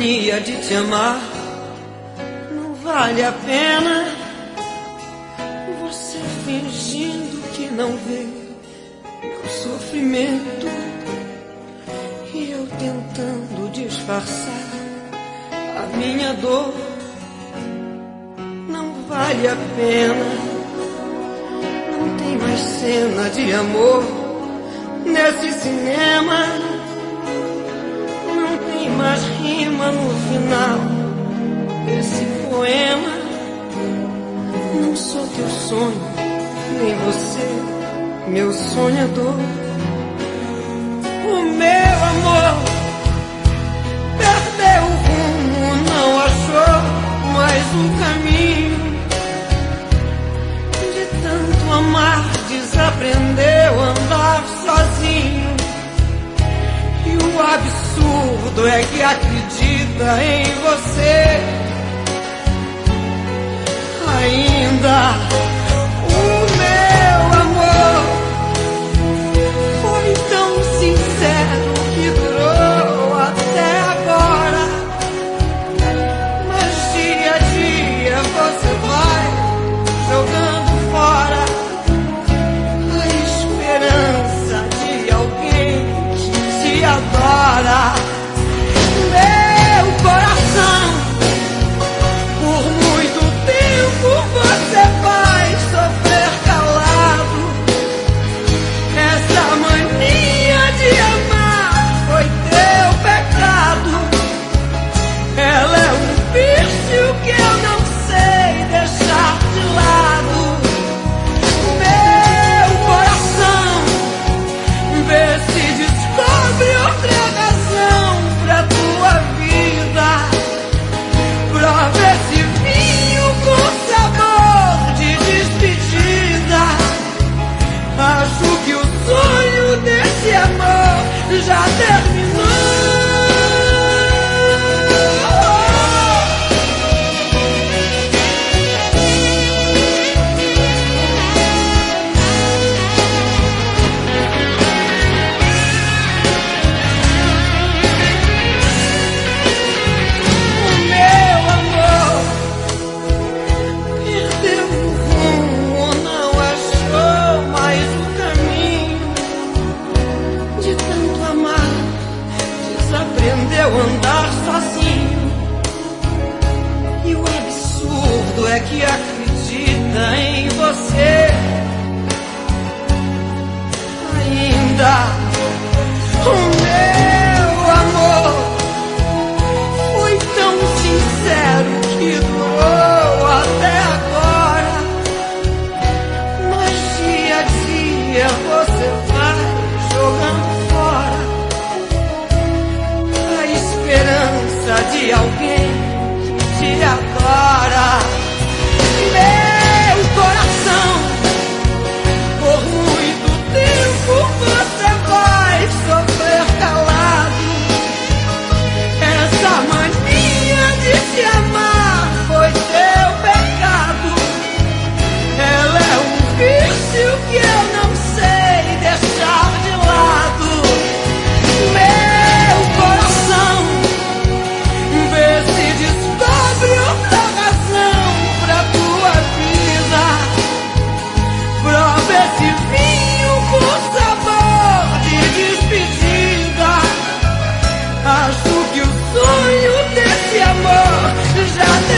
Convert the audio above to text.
mania de te amar. Não vale a pena você fingindo que não vê meu sofrimento e eu tentando disfarçar a minha dor. Não vale a pena, não tem mais cena de amor nesse cinema. Não tem mais rima no final desse poema. Não sou teu sonho, nem você, meu sonhador. O meu amor perdeu o rumo, não achou mais um caminho. De tanto amar, desaprendeu a andar sozinho. E o absurdo é que acredita em você ainda. O meu amor foi tão sincero que durou até agora. Mas dia a dia você vai jogando fora a esperança de alguém que te adora. Meu coração, por muito tempo você vai sofrer calado. Essa mania de amar foi teu pecado. Ela é um vício que eu não sei deixar de lado. Meu coração, vê se descobre outra razão pra tua vida, pra ver se vinho com sabor de despedida. Acho que o sonho desse amor já terminou. Aprendeu a andar sozinho. E o absurdo é que acredita em você ainda. O meu amor foi tão sincero que durou até agora. Mas dia a dia você vai jogando fora esperança de alguém que te adora. Meu coração, por muito tempo você vai sofrer calado. Essa mania de te amar foi teu pecado. Ela é um vício que eu não sei deixar de lado. Meu coração, vê se descobre outra razão pra tua vida, pra ver se vinho com sabor de despedida. Acho que o sonho desse amor já